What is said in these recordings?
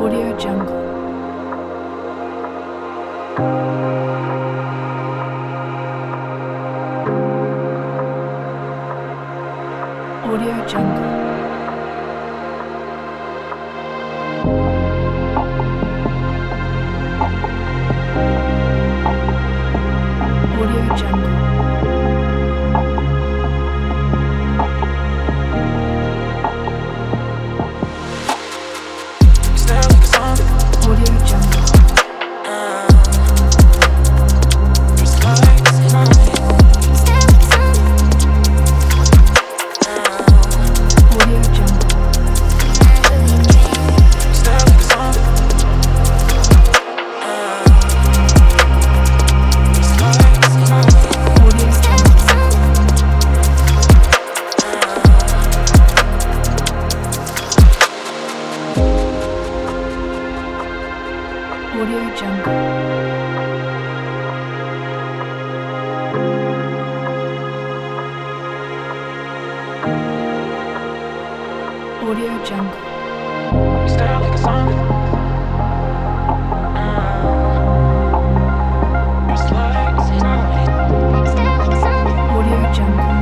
Audio Jungle. Audio Jungle. Audio Jungle. Audio Jungle. Audio Jungle. Style like a song. It's like Audio Jungle.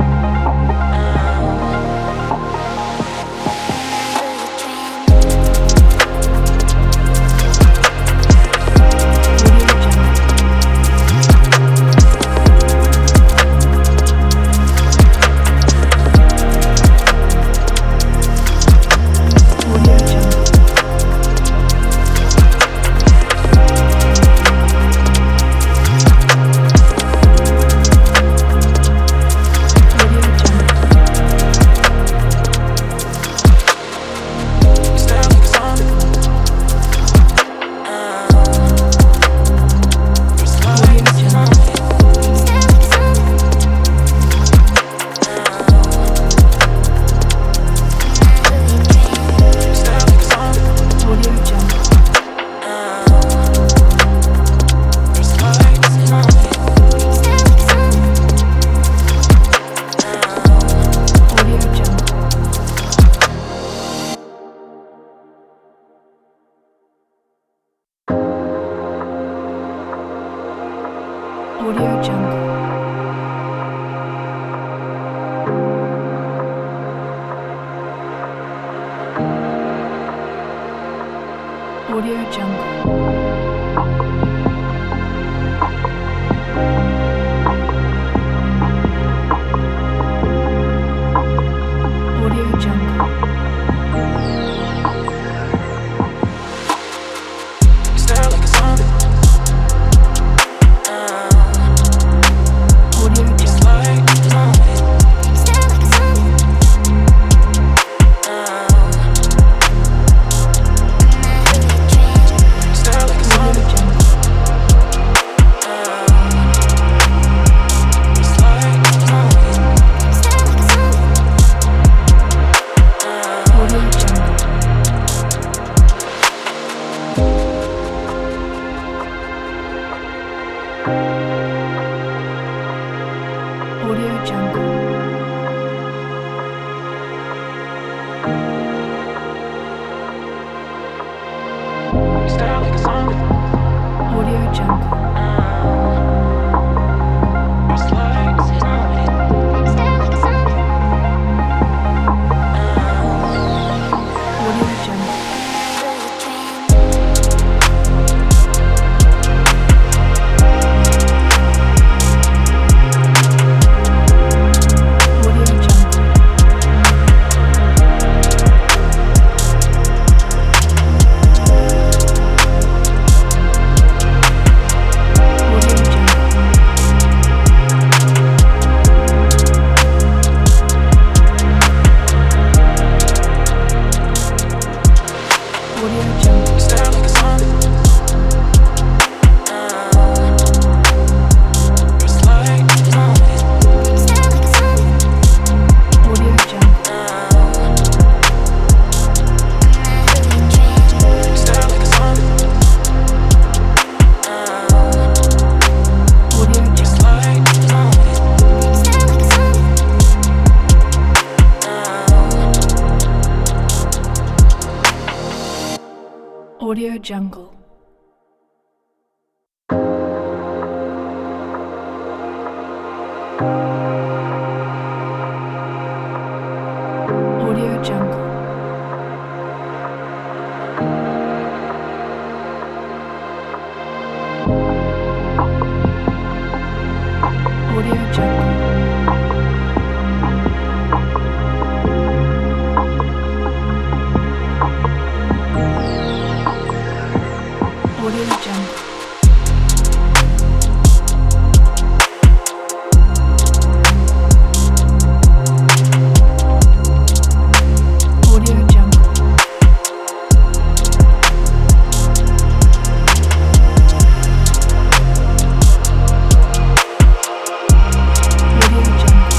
Audio Jungle. Audio Jungle. Audio Jungle. style like a song. Audio It's Jungle. like style like a song. Audio Jungle. It's like Audio Jungle. Audio Jungle. style like a song. Audio Jungle. It's like Audio Jungle. Audio Jungle. Audio Jungle. Audio Jungle. style like a song. It's like Audio Jungle. style like a song. Audio It's Jungle. like Audio Jungle. Audio Jungle. Audio Jungle. Audio Jungle. Audio Jungle. Audio Jungle.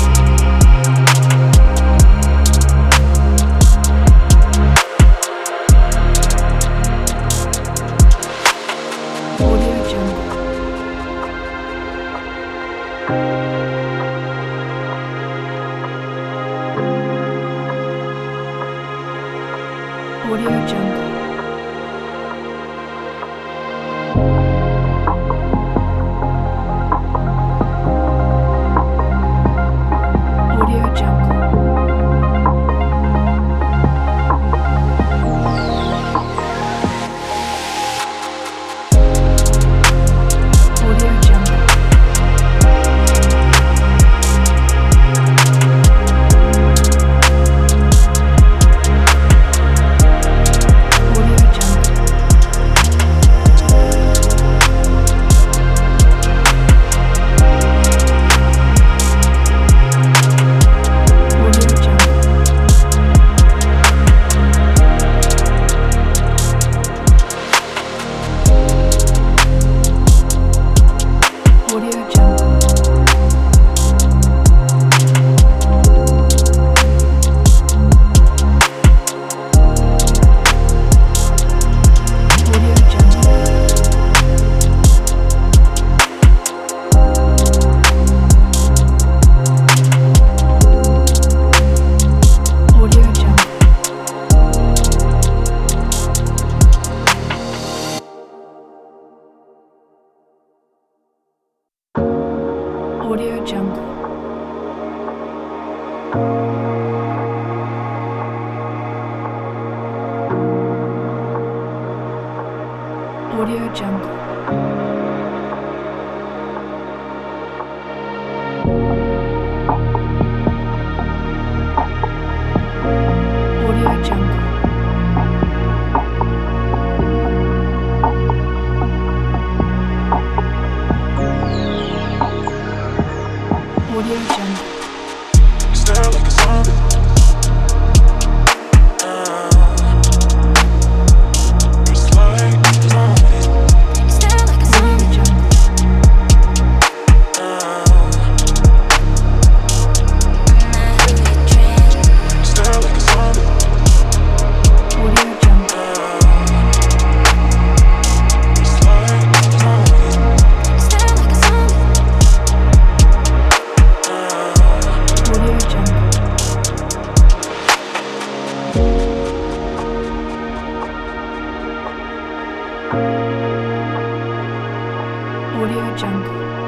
Audio Jungle. Audio Jungle. Audio Jungle. Audio Jungle. Audio Jungle. Audio Jungle. Audio Jungle. Audio Jungle. Audio Jungle. Audio Jungle. Audio Jungle. Audio Jungle. Audio Jungle. Stare like a zombie. Just like a zombie. Audio Jungle. Stare like a zombie. Audio Jungle. Just like a zombie. Audio Jungle. Audio Jungle.